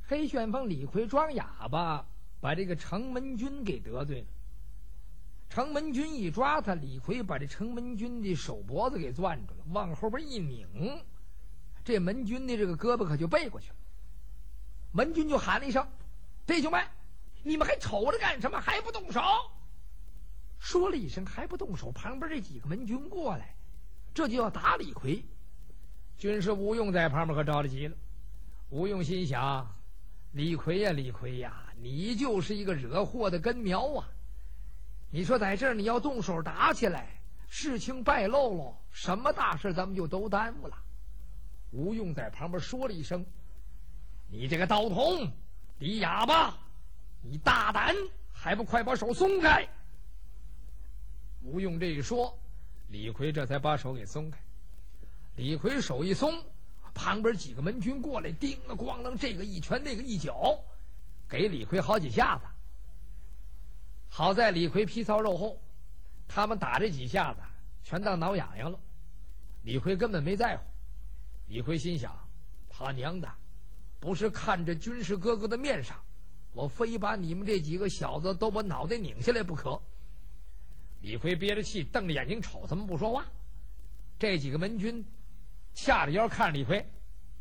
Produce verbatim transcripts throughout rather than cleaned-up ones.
黑旋风李逵装哑巴，把这个程门军给得罪了。程门军一抓他，李逵把这程门军的手脖子给攥住了，往后边一拧，这门军的这个胳膊可就背过去了。门军就喊了一声：“弟兄们，你们还瞅着干什么？还不动手！”说了一声还不动手，旁边这几个门军过来，这就要打李逵。军师吴用在旁边可着了急了。吴用心想：李逵呀李逵呀，你就是一个惹祸的根苗啊！你说在这儿你要动手打起来，事情败露了，什么大事咱们就都耽误了。吴用在旁边说了一声：“你这个道童，李哑巴，你大胆，还不快把手松开！”吴用这一说，李逵这才把手给松开。李逵手一松，旁边几个门军过来，叮了咣啷，这个一拳那个一脚，给李逵好几下子。好在李逵皮糙肉厚，他们打这几下子全当挠痒痒了，李逵根本没在乎。李逵心想：他娘的，不是看着军师哥哥的面上，我非把你们这几个小子都把脑袋拧下来不可。李逵憋着气，瞪着眼睛瞅他们不说话。这几个门军掐着腰看李逵，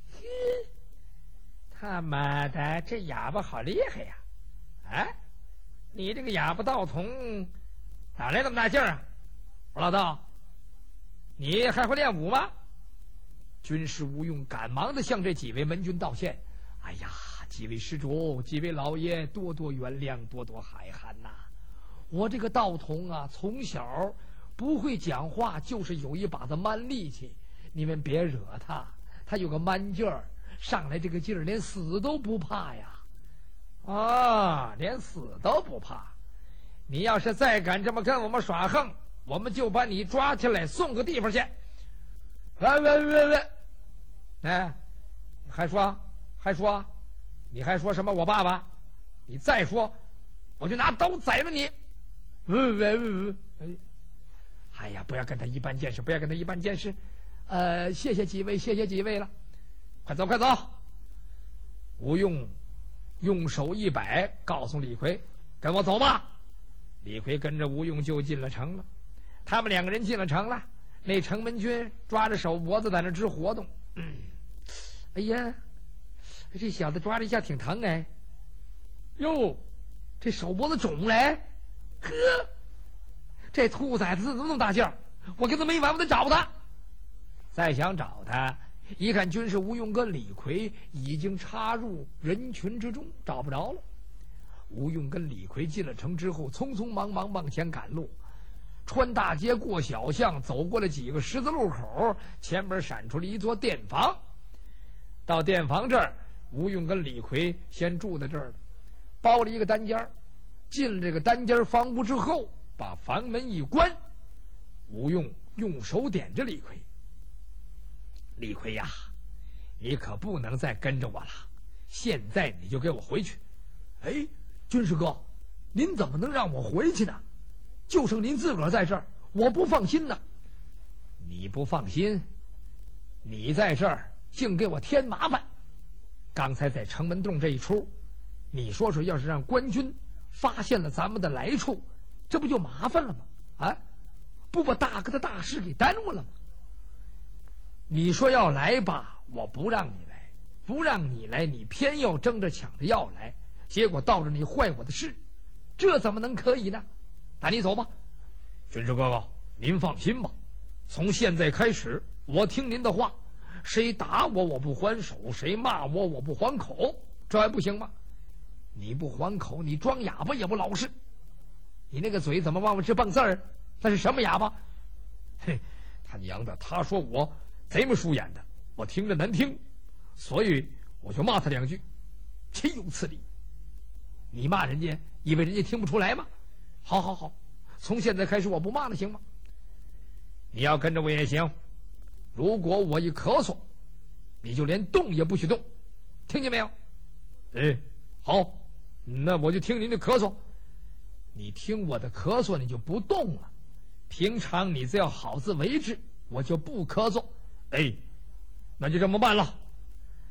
他妈的，这哑巴好厉害呀！啊，你这个哑巴道童哪来那么大劲儿啊？我老道，你还会练武吗？军师吴用赶忙的向这几位门军道歉：“哎呀，几位施主，几位老爷，多多原谅，多多海涵呐！我这个道童啊，从小不会讲话，就是有一把子蛮力气。你们别惹他，他有个蛮劲儿，上来这个劲儿，连死都不怕呀！啊，连死都不怕！你要是再敢这么跟我们耍横，我们就把你抓起来送个地方去！喂喂喂喂，哎，还说还说，你还说什么我爸爸？你再说，我就拿刀宰了你！喂喂喂喂，哎，哎呀，不要跟他一般见识，不要跟他一般见识。呃，谢谢几位，谢谢几位了，快走快走！吴用用手一摆，告诉李逵：“跟我走吧。”李逵跟着吴用就进了城了。他们两个人进了城了，那城门军抓着手脖子在那直活动。嗯，哎呀，这小子抓了一下挺疼哎。哟，这手脖子肿嘞！呵，这兔崽子怎么那么大劲儿？我跟他没完，我得找他。再想找他，一看军师吴用跟李逵已经插入人群之中，找不着了。吴用跟李逵进了城之后，匆匆忙忙往前赶路，穿大街过小巷，走过了几个十字路口，前边闪出了一座店房。到店房这儿，吴用跟李逵先住在这儿了，包了一个单间。进了这个单间房屋之后，把房门一关，吴用用手点着李逵：“李逵呀，你可不能再跟着我了，现在你就给我回去。”“哎，军师哥，您怎么能让我回去呢？就剩您自个儿在这儿，我不放心呢。”“你不放心？你在这儿净给我添麻烦。刚才在城门洞这一出，你说说，要是让官军发现了咱们的来处，这不就麻烦了吗？啊，不把大哥的大事给耽误了吗？你说要来吧，我不让你来，不让你来，你偏要争着抢着要来，结果到着你坏我的事，这怎么能可以呢？那你走吧。”“军师哥哥，您放心吧，从现在开始，我听您的话，谁打我我不还手，谁骂我我不还口，这还不行吗？你不还口，你装哑巴也不老实。你那个嘴怎么往我这蹦字儿？那是什么哑巴？嘿，他娘的，他说我贼眉鼠眼的，我听着难听，所以我就骂他两句，岂有此理！你骂人家，以为人家听不出来吗？好好好，从现在开始我不骂了，行吗？你要跟着我也行，如果我一咳嗽，你就连动也不许动，听见没有？”“哎，好，那我就听您的咳嗽。你听我的咳嗽，你就不动了。平常你只要好自为之，我就不咳嗽。哎，那就这么办了。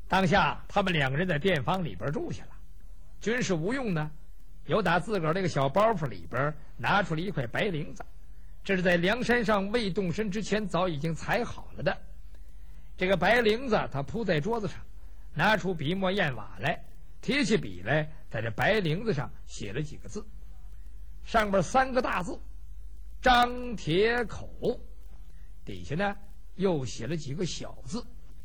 当下他们两个人在店房里边住下了。军师吴用呢，由打自个儿那个小包袱里边拿出了一块白绫子，这是在梁山上未动身之前早已经裁好了的。这个白绫子他铺在桌子上，拿出笔墨砚瓦来，提起笔来，在这白绫子上写了几个字，上边三个大字张铁口，底下呢又写了几个小字，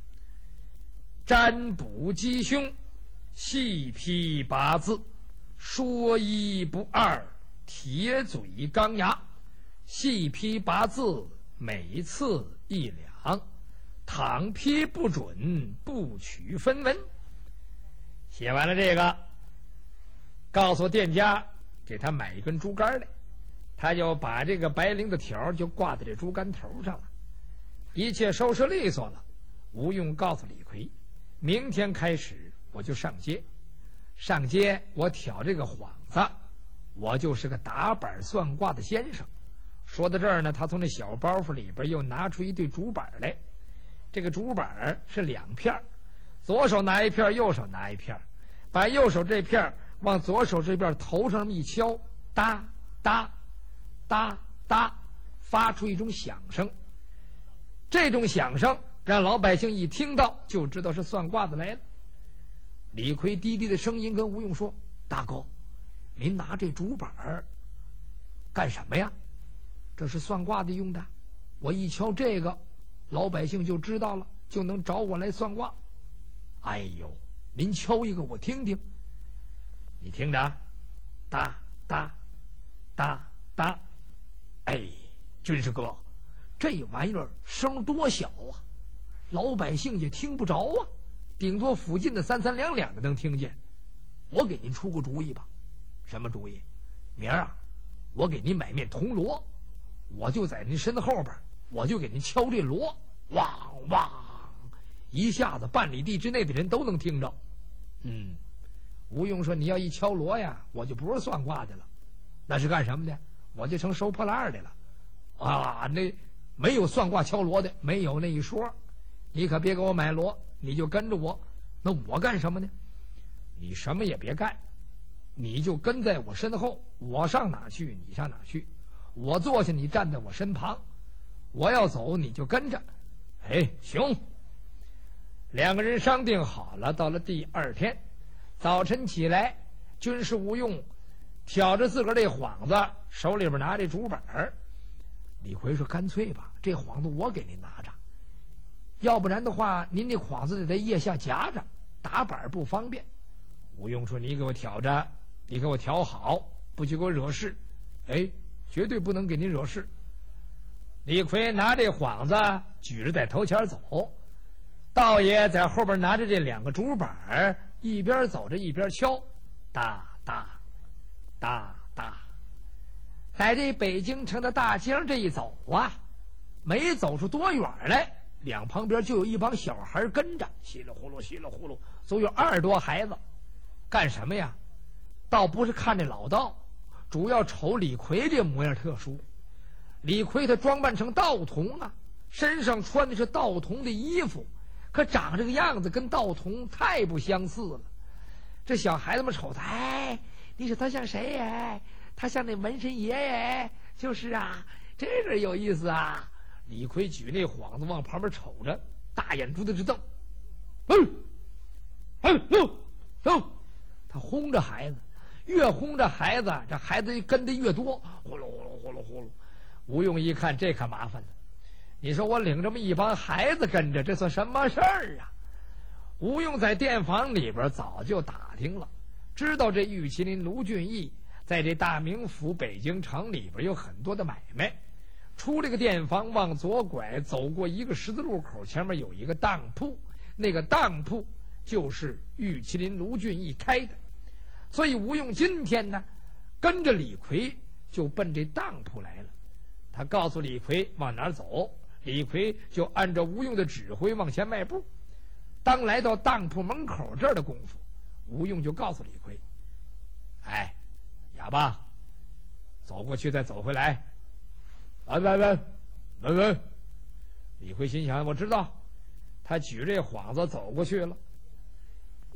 占卜吉凶，细批八字，说一不二，铁嘴钢牙。细批八字，每次一两，倘批不准，不取分文。写完了这个，告诉店家给他买一根竹竿来，他就把这个白绫的条就挂在这竹竿头上了。一切收拾利索了，吴用告诉李逵，明天开始我就上街，上街我挑这个幌子，我就是个打板算卦的先生。说到这儿呢，他从那小包袱里边又拿出一对竹板来，这个竹板是两片，左手拿一片，右手拿一片，把右手这片往左手这边头上一敲，哒哒哒哒，发出一种响声。这种响声让老百姓一听到就知道是算卦的来了。李逵低低的声音跟吴用说：“大哥，您拿这竹板干什么呀？这是算卦的用的，我一敲这个，老百姓就知道了，就能找我来算卦。哎呦，您敲一个我听听。你听着，哒哒哒哒。哎，军师哥，这玩意儿声多小啊，老百姓也听不着啊，顶多附近的三三两两的能听见。我给您出个主意吧。什么主意？明儿啊，我给您买面铜锣，我就在您身后边，我就给您敲这锣，汪汪，一下子半里地之内的人都能听着。嗯，吴用说：“你要一敲锣呀，我就不是算卦的了，那是干什么的？我就成收破烂的了。啊，那没有算卦敲锣的，没有那一说。你可别给我买锣，你就跟着我。那我干什么呢？你什么也别干，你就跟在我身后，我上哪去你上哪去，我坐下你站在我身旁，我要走你就跟着。哎，行。”两个人商定好了，到了第二天早晨起来，军师吴用挑着自个儿这幌子，手里边拿这竹板。李逵说：“干脆吧，这幌子我给您拿着，要不然的话您这幌子得在腋下夹着，打板不方便。”吴用说：“你给我挑着，你给我挑好，不许给我惹事。哎，绝对不能给您惹事。”李逵拿这幌子举着在头前走，道爷在后边拿着这两个竹板，一边走着一边敲，哒哒哒哒。在这北京城的大街上这一走啊，没走出多远来，两旁边就有一帮小孩跟着，稀里呼噜稀里呼噜，足有二十多孩子。干什么呀？倒不是看这老道，主要瞅李逵这模样特殊。李逵他装扮成道童啊，身上穿的是道童的衣服，可长这个样子跟道童太不相似了。这小孩子们瞅他，哎，你说他像谁呀？他像那门神爷爷。就是啊，这个有意思啊。李逵举那幌子往旁边瞅着，大眼珠子直瞪。嗯，哎呦呦，他轰着孩子，越轰着孩子，这孩子跟的越多，呼噜呼噜呼噜呼噜。吴用一看，这可麻烦了。你说我领这么一帮孩子跟着，这算什么事儿啊？吴用在店房里边早就打听了，知道这玉麒麟卢俊义在这大名府北京城里边有很多的买卖。出这个店房往左拐，走过一个十字路口，前面有一个当铺，那个当铺就是玉麒麟卢俊义开的。所以吴用今天呢，跟着李逵就奔这当铺来了。他告诉李逵往哪儿走，李逵就按照吴用的指挥往前迈步。当来到当铺门口这儿的功夫，吴用就告诉李逵：“哎，哑巴，走过去再走回来。来来来来来。”李逵心想：我知道。他举这幌子走过去了，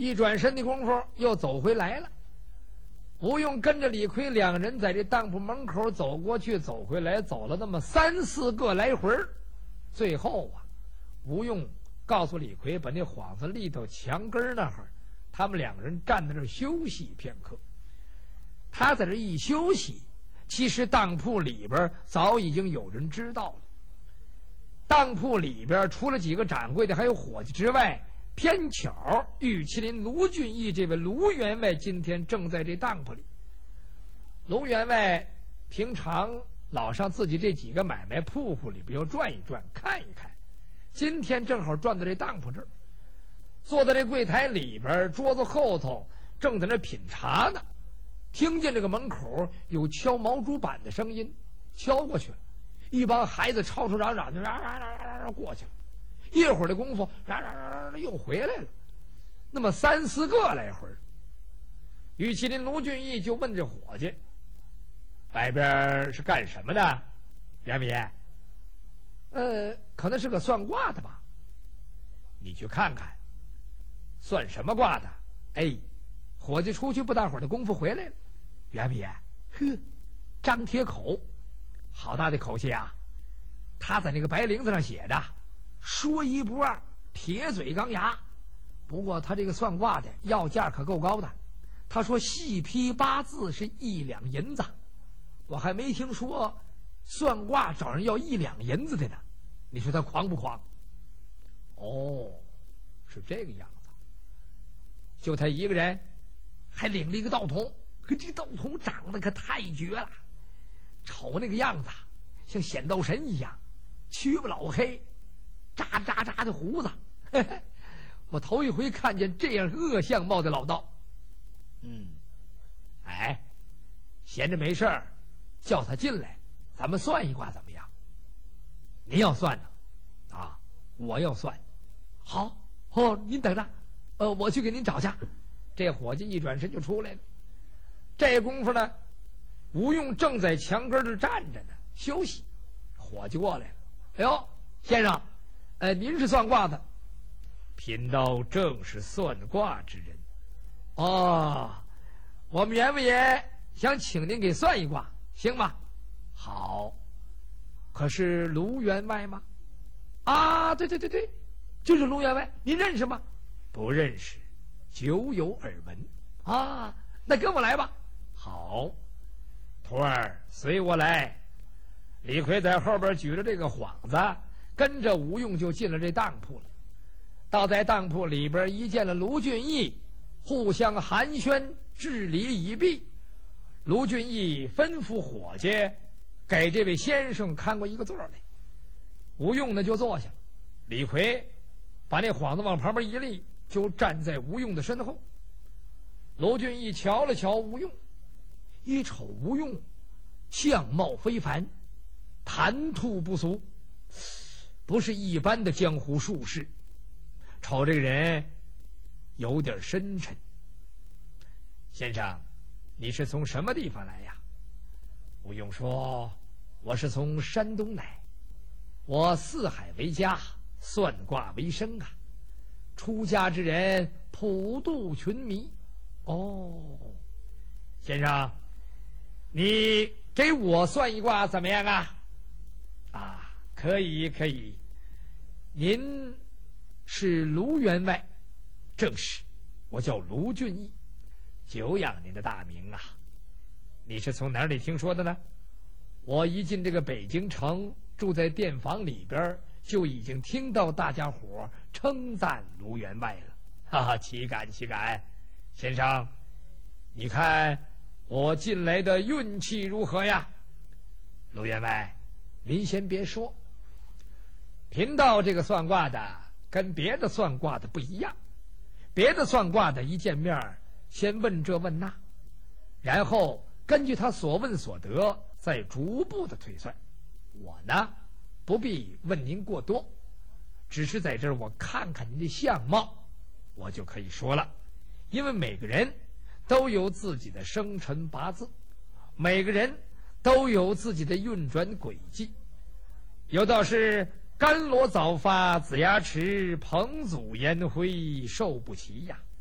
一转身的功夫又走回来了。吴用跟着李逵两人在这当铺门口走过去走回来，走了那么三四个来回，最后啊，吴用告诉李逵把那幌子立到墙根那儿，他们两个人站在这儿休息片刻。他在这一休息，其实当铺里边早已经有人知道了。当铺里边除了几个掌柜的还有伙计之外，偏巧玉麒麟卢俊义这位卢员外今天正在这当铺里。卢员外平常老上自己这几个买卖铺户里边要转一转看一看，今天正好转到这当铺这儿，坐在这柜台里边桌子后头正在那品茶呢，听见这个门口有敲毛竹板的声音，敲过去了，一帮孩子吵吵嚷嚷就嚷嚷嚷嚷嚷过去了。一会儿的功夫，嚷嚷嚷嚷又回来了，那么三四个来回。玉麒麟卢俊义就问这伙计：“外边是干什么的？员外爷？呃，可能是个算卦的吧？你去看看，算什么卦的？”哎，伙计出去不大会儿的功夫回来了。员外爷，呵，张铁口，好大的口气啊！他在那个白绫子上写着。说一不二，铁嘴钢牙。不过他这个算卦的要价可够高的，他说细批八字是一两银子，我还没听说算卦找人要一两银子的呢。你说他狂不狂？哦，是这个样子。就他一个人，还领了一个道童，可这道童长得可太绝了，瞅那个样子像显道神一样，须不老黑，扎扎扎的胡子，嘿嘿，我头一回看见这样恶相貌的老道。嗯，哎，闲着没事儿，叫他进来，咱们算一卦怎么样？您要算呢？啊，我要算。好，哦，您等着，呃，我去给您找去。这伙计一转身就出来了。这功夫呢，吴用正在墙根儿站着呢，休息。伙计过来了，哎呦，先生。呃，您是算卦的？贫道正是算卦之人。哦，我们员外爷想请您给算一卦，行吗？好。可是卢员外吗？啊，对对对对，就是卢员外，您认识吗？不认识，久有耳闻。啊，那跟我来吧。好，徒儿随我来。李逵在后边举着这个幌子，跟着吴用就进了这当铺了。到在当铺里边一见了卢俊义，互相寒暄，致礼已毕。卢俊义吩咐伙计给这位先生看过一个座来。吴用呢就坐下，李逵把那幌子往旁边一立，就站在吴用的身后。卢俊义瞧了瞧吴用，一瞅吴用相貌非凡，谈吐不俗，不是一般的江湖术士，瞅这个人有点深沉。先生，你是从什么地方来呀？吴用说：我是从山东来，我四海为家，算卦为生啊。出家之人普度群迷。哦，先生，你给我算一卦怎么样啊？啊，可以可以。您是卢员外？正是，我叫卢俊义，久仰您的大名啊。你是从哪里听说的呢？我一进这个北京城，住在店房里边，就已经听到大家伙称赞卢员外了。哈哈，岂敢岂敢。先生，你看我进来的运气如何呀？卢员外，您先别说，贫道这个算卦的跟别的算卦的不一样。别的算卦的一见面先问这问那，然后根据他所问所得再逐步的推算。我呢，不必问您过多，只是在这儿我看看您的相貌，我就可以说了。因为每个人都有自己的生辰八字，每个人都有自己的运转轨迹。有道是甘罗早发紫牙迟，彭祖烟灰寿不齐呀。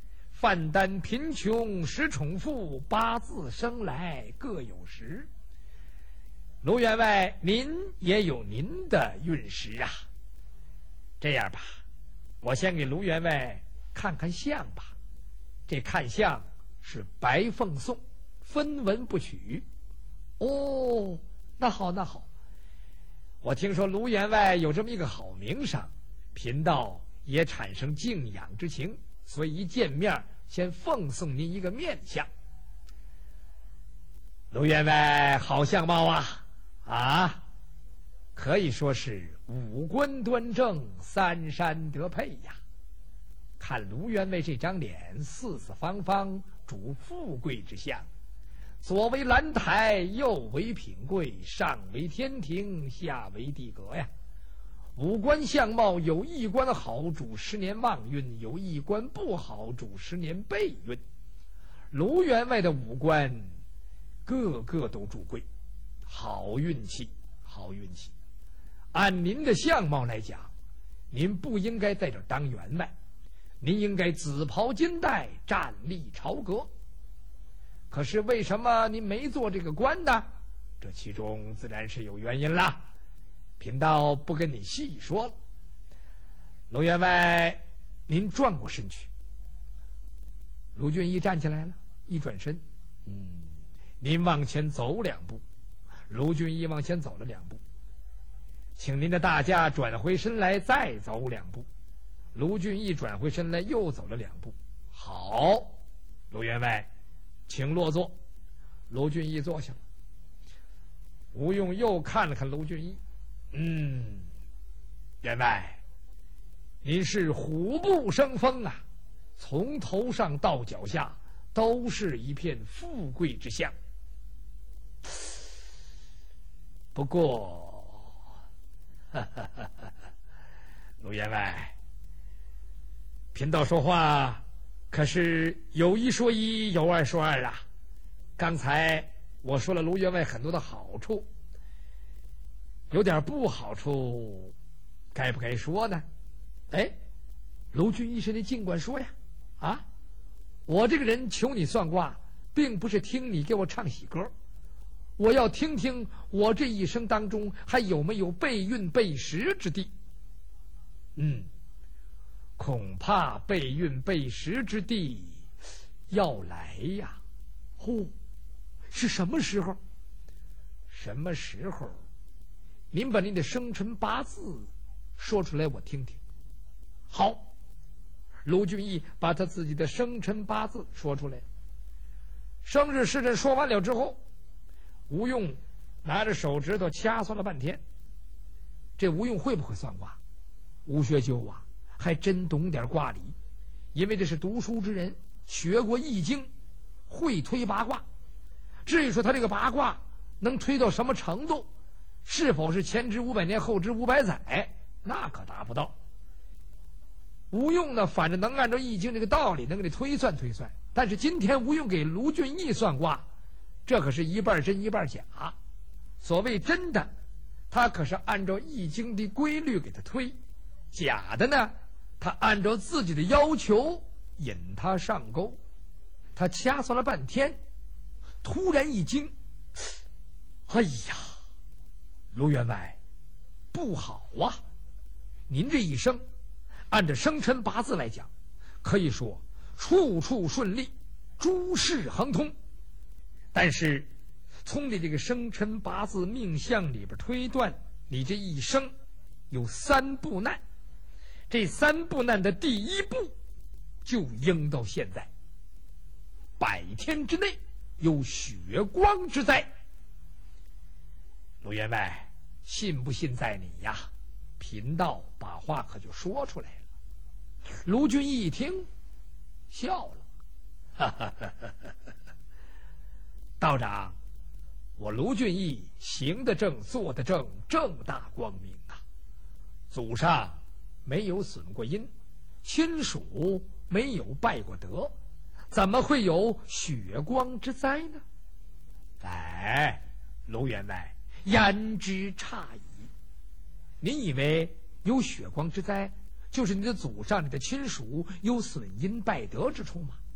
范丹贫穷时重复，八字生来各有时。卢员外，您也有您的运势啊。这样吧，我先给卢员外看看相吧。这看相是白凤送，分文不取。哦，那好那好。我听说卢员外有这么一个好名声，贫道也产生敬仰之情，所以一见面先奉送您一个面相。卢员外好相貌啊！啊，可以说是五官端正，三山得配呀。看卢员外这张脸，四四方方，主富贵之相，左为兰台，右为品贵，上为天庭，下为地阁呀。五官相貌有一官好，主十年旺运；有一官不好，主十年背运。卢员外的五官个个都主贵，好运气，好运气。按您的相貌来讲，您不应该在这当员外，您应该紫袍金带，站立朝阁。可是为什么您没做这个官呢？这其中自然是有原因啦，贫道不跟你细说了。卢员外，您转过身去。卢俊义站起来了，一转身，嗯，您往前走两步。卢俊义往前走了两步，请您的大驾转回身来，再走两步。卢俊义转回身来，又走了两步。好，卢员外，请落座。卢俊义坐下了。吴用又看了看卢俊义，嗯，员外，您是虎步生风啊，从头上到脚下都是一片富贵之相。不过，哈哈哈哈，卢员外，贫道说话可是有一说一，有二说二啊。刚才我说了卢员外很多的好处，有点不好处，该不该说呢？哎，卢俊义，你尽管说呀！啊，我这个人求你算卦，并不是听你给我唱喜歌，我要听听我这一生当中还有没有背运背时之地。嗯，恐怕背运背时之地要来呀。呼，是什么时候？什么时候？您把您的生辰八字说出来，我听听。好，卢俊义把他自己的生辰八字说出来。生日时辰说完了之后，吴用拿着手指头掐算了半天。这吴用会不会算卦？吴学究啊，还真懂点卦理，因为这是读书之人，学过易经，会推八卦。至于说他这个八卦能推到什么程度，是否是前知五百年后知五百载，那可达不到。吴用呢，反正能按照易经这个道理能给你推算推算，但是今天吴用给卢俊义算卦，这可是一半真一半假。所谓真的，他可是按照易经的规律给他推；假的呢，他按照自己的要求引他上钩。他掐算了半天，突然一惊，哎呀，卢员外，不好啊！您这一生按照生辰八字来讲，可以说处处顺利，诸事亨通。但是从你这个生辰八字命相里边推断，你这一生有三步难。这三步难的第一步就应到现在，百天之内有血光之灾。卢员外，信不信在你呀？贫道把话可就说出来了。卢俊义一听笑了，哈哈哈哈哈！道长，我卢俊义行得正，坐得正，正大光明啊！祖上没有损过阴，亲属没有败过德，怎么会有血光之灾呢？哎，卢员外，言之差矣。你以为有血光之灾，就是你的祖上、你的亲属有损阴败德之处吗？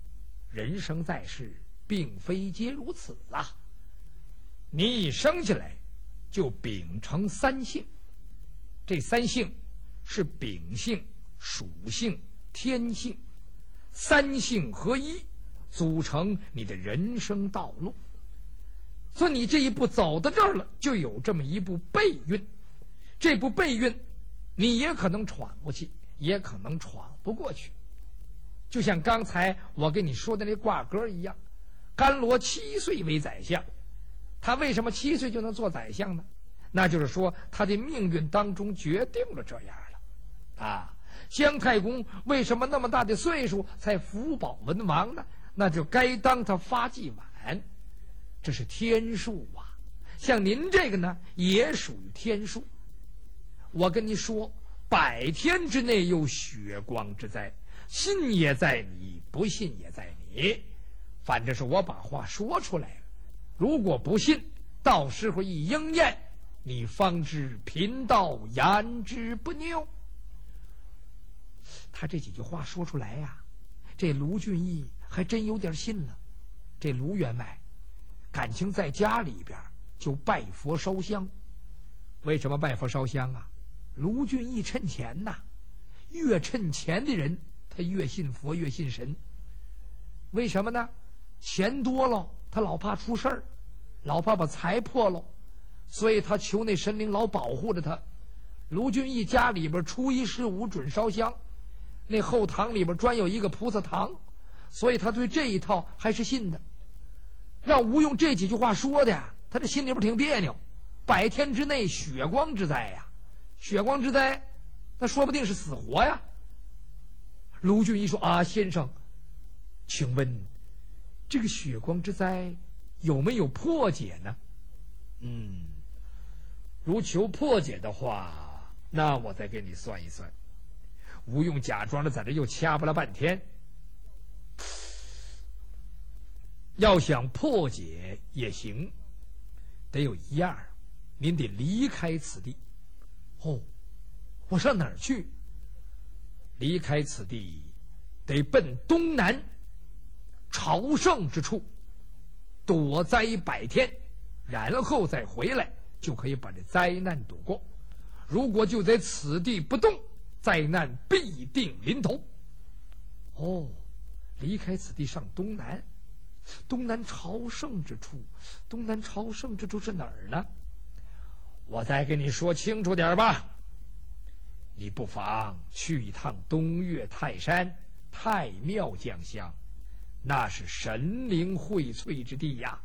人生在世，并非皆如此啊！你一生下来就秉承三性，这三性是秉性、属性、天性，三性合一，组成你的人生道路。所以你这一步走到这儿了，就有这么一步背运。这步背运，你也可能闯过去，也可能闯不过去。就像刚才我跟你说的那挂歌一样，甘罗七岁为宰相，他为什么七岁就能做宰相呢？那就是说他的命运当中决定了这样了啊。姜太公为什么那么大的岁数才福保文王呢？那就该当他发迹晚，这是天数啊。像您这个呢，也属于天数。我跟你说，百天之内有血光之灾，信也在你，不信也在你。反正是我把话说出来了，如果不信，到时候一应验，你方知贫道言之不谬。他这几句话说出来呀、啊，这卢俊义还真有点信了。这卢员外感情在家里边就拜佛烧香。为什么拜佛烧香啊？卢俊义趁钱呐，越趁钱的人他越信佛越信神。为什么呢？钱多了他老怕出事儿，老怕把财破了，所以他求那神灵老保护着他。卢俊义家里边初一十五准烧香，那后堂里边专有一个菩萨堂，所以他对这一套还是信的。让吴用这几句话说的呀，他这心里边挺别扭。百天之内血光之灾呀，血光之灾，那说不定是死活呀。卢俊义说啊，先生，请问这个血光之灾有没有破解呢？嗯，如求破解的话，那我再给你算一算。吴用假装的在这又掐巴了半天。要想破解也行，得有一样，您得离开此地。哦，我上哪儿去？离开此地，得奔东南朝圣之处，躲灾百天，然后再回来，就可以把这灾难躲过。如果就在此地不动，灾难必定临头。哦，离开此地上东南，东南朝圣之处，东南朝圣之处是哪儿呢？我再跟你说清楚点吧。你不妨去一趟东岳泰山太庙将相，那是神灵荟萃之地呀。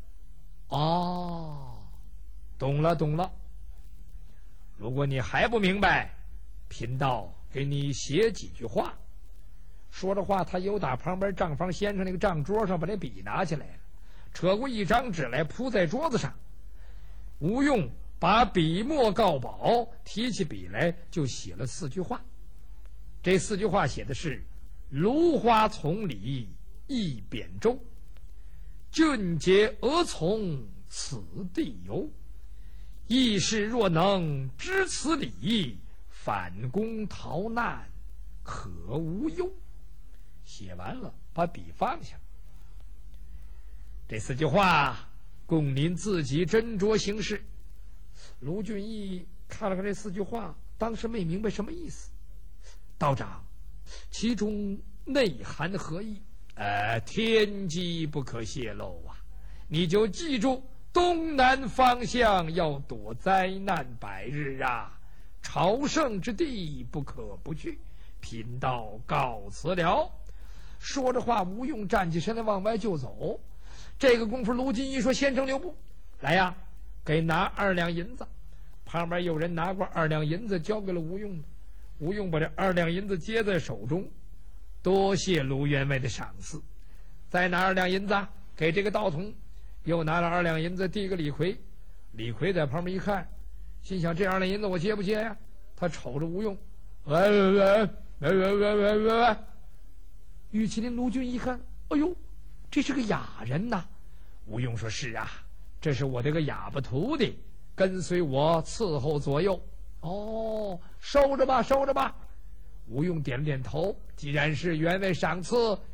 哦，懂了懂了。如果你还不明白，贫道给你写几句话。说着话，他又打旁边账房先生那个账桌上把那笔拿起来了，扯过一张纸来铺在桌子上。吴用把笔墨告宝，提起笔来就写了四句话。这四句话写的是：芦花丛里一扁舟，俊杰蛾从此地游。义士若能知此理，反攻逃难可无忧。写完了，把笔放下。这四句话供您自己斟酌行事。卢俊义看了看这四句话，当时没明白什么意思。道长，其中内涵何意？呃，天机不可泄露啊！你就记住，东南方向要躲灾难百日啊！朝圣之地不可不去。贫道告辞了。说着话，吴用站起身来往外就走。这个功夫，卢俊义说：“先生留步，来呀，给拿二两银子。”旁边有人拿过二两银子交给了吴用。吴用把这二两银子接在手中，多谢卢员外的赏赐。再拿二两银子给这个道童，又拿了二两银子递给李逵。李逵在旁边一看，心想：这二两银子我接不接呀？他瞅着吴用，喂喂喂喂喂喂喂喂喂！玉麒麟卢俊一看，哎呦，这是个哑人呐！吴用说：“是啊，这是我这个哑巴徒弟，跟随我伺候左右。”哦，收着吧，收着吧。吴用点了点头，既然是员外赏赐，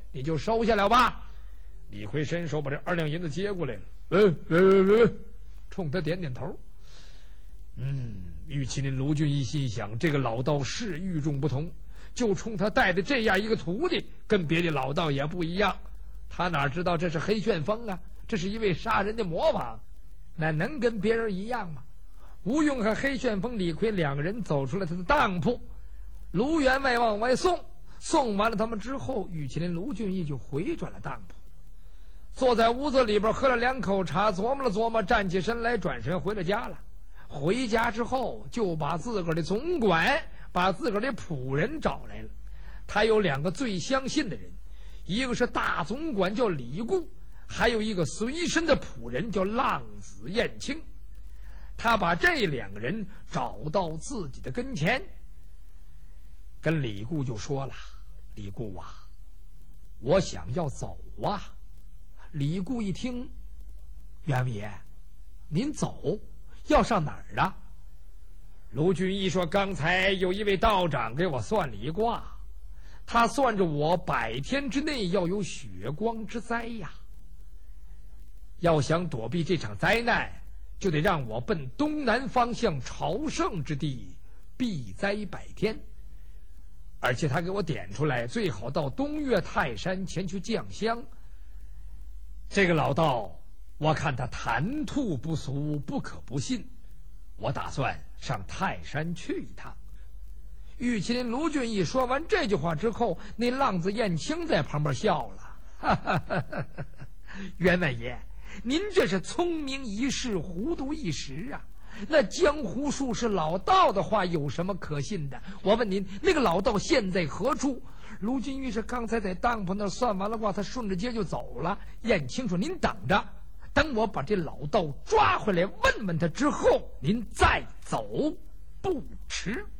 你就收下了吧。李逵伸手把这二两银子接过来了，嗯嗯嗯，冲他点点头。嗯，玉麒麟卢俊义心想，这个老道是与众不同，就冲他带的这样一个徒弟，跟别的老道也不一样。他哪知道这是黑旋风啊，这是一位杀人的魔王，那能跟别人一样吗？吴用和黑旋风李逵两个人走出了他的当铺，卢员外往外送，送完了他们之后，玉麒麟卢俊义就回转了当铺，坐在屋子里边喝了两口茶，琢磨了琢磨，站起身来，转身回了家了。回家之后就把自个儿的总管把自个儿的仆人找来了。他有两个最相信的人，一个是大总管叫李固，还有一个随身的仆人叫浪子燕青。他把这两个人找到自己的跟前，跟李固就说了，李固啊，我想要走啊。李固一听，员外爷，您走要上哪儿啊？卢俊义说，刚才有一位道长给我算了一卦，他算着我百天之内要有血光之灾呀。要想躲避这场灾难，就得让我奔东南方向朝圣之地避灾百天，而且他给我点出来，最好到东岳泰山前去降香。这个老道我看他谈吐不俗，不可不信，我打算上泰山去一趟。玉麒麟卢俊义说完这句话之后，那浪子燕青在旁边笑了，哈哈哈哈，员外爷，您这是聪明一世，糊涂一时啊！那江湖术士老道的话有什么可信的？我问您，那个老道现在何处？卢俊义是刚才在当铺那算完了卦，他顺着街就走了。燕青说，您等着，等我把这老道抓回来问问他之后，您再走不迟。